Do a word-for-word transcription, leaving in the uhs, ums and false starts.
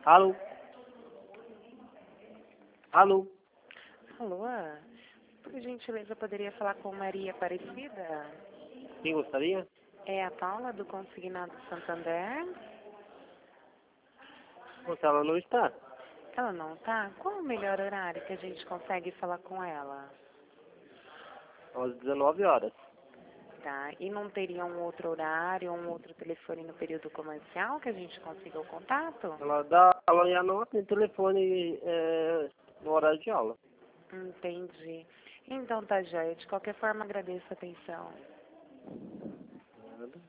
Alô? Alô? Alô? Por gentileza, eu poderia falar com Maria Aparecida? Quem gostaria? É a Paula, do Consignado Santander. Você ela não está? Ela não tá? Qual o melhor horário que a gente consegue falar com ela? Às dezenove horas. Tá, e não teria um outro horário, um outro telefone no período comercial que a gente consiga o contato? Ela dá aula e anota em telefone é, no horário de aula. Entendi. Então tá, joia. De qualquer forma, agradeço a atenção. Nada.